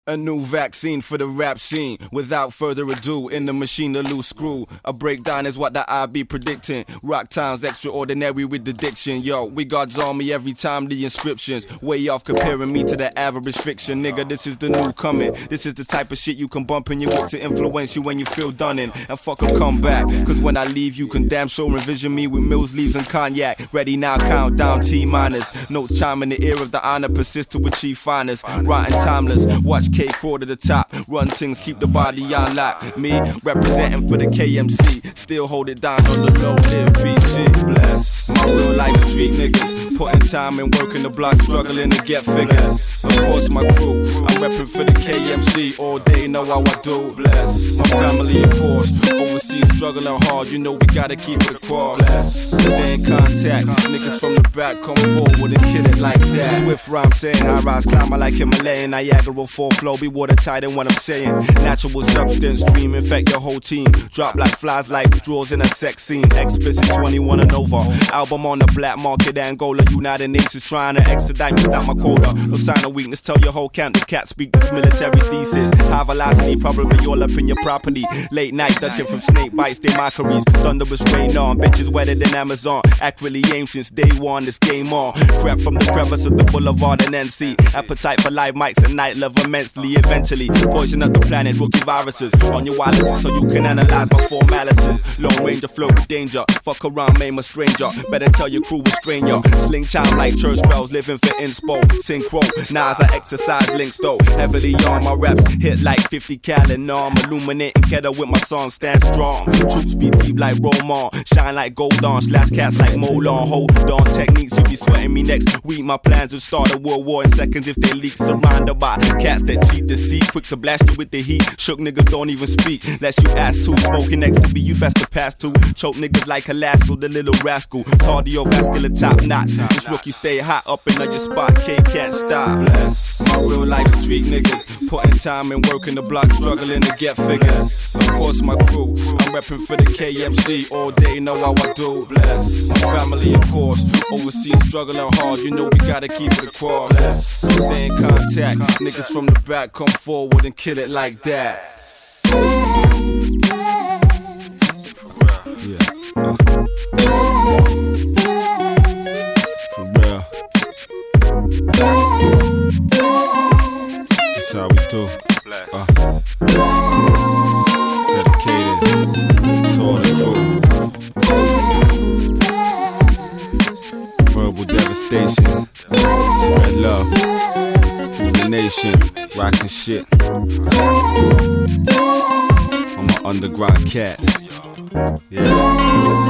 A new vaccine for the rap scene. Without further ado, in the machine, a loose screw. A breakdown is what that I be predicting. Rock times extraordinary with the diction. Yo, we God's army every time the inscriptions. Way off comparing me to the average fiction. Nigga, this is the new coming. This is the type of shit you can bump in your whip to influence you when you feel done in. And fuck 'em, come back. Cause when I leave, you can damn sure envision me with Mills, leaves and cognac. Ready now, countdown, T-minus. Notes chime in the ear of the honor, persist to achieve finest. Rotten timeless, watch K crawl to the top. Run things, keep the body on lock. Me, representing for the KMC. Still hold it down on the low, live, beat shit, bless. My real life street niggas. Putting time and working the block, struggling to get figures. Of course my crew, I'm repping for the KMC. All day, know how I do, bless. My family of course, overseas struggling hard. You know we gotta keep it across. Stay in contact, niggas from the back come forward and kill it like that. Swift rhyme saying I rise, climber like Himalayan. Niagara fall flow, be watertight in what I'm saying. Natural substance, dream infect your whole team. Drop like flies like draws in a sex scene. Explicit 21 and over. Album on the black market, Angola. United Nations trying to extradite me, stop my quota. No sign of weakness, tell your whole camp the cat speak this military thesis. High velocity, probably all up in your property. Late night ducking from snake bites, they mockeries. Thunderous rain on, bitches wetter than Amazon. Accurately aimed since day one, this game on. Crept from the crevice of the boulevard and NC. Appetite for live mics and night love immensely. Eventually, poison up the planet, rookie viruses. On your wireless so you can analyze my formalities. Long range of flow with danger. Fuck around, maim a stranger. Better tell your crew a stranger. Sling chime like church bells, living for inspo. Synchro, Nas I exercise links though. Heavily on my raps, hit like 50 cal and arm. Illuminating kettle with my song, stand strong. Troops be deep like Roman. Shine like gold on, slash cats like Molon. Hold on techniques, you be sweating me next week. My plans will start a world war in seconds if they leak. Surrounded by cats that cheat the sea. Quick to blast you with the heat. Shook niggas don't even speak, unless you ask to. Smoking next to me, you best to pass to. Choke niggas like a lasso, the little rascal. Cardiovascular top notch. This rookie stay hot up in your spot, K can't stop. Bless. My real life street niggas. Putting time and working the block, struggling to get figures. Of course my crew, I'm repping for the KMC. All day, know how I do. Bless. My family of course, overseas struggling hard. You know we gotta keep it across. Stay in contact, niggas from the back come forward and kill it like that. Yeah. For real. That's how we do. Dedicated to all the crew. Verbal devastation. Spread love. Through the nation. Rockin' shit. On my underground cats. Yeah.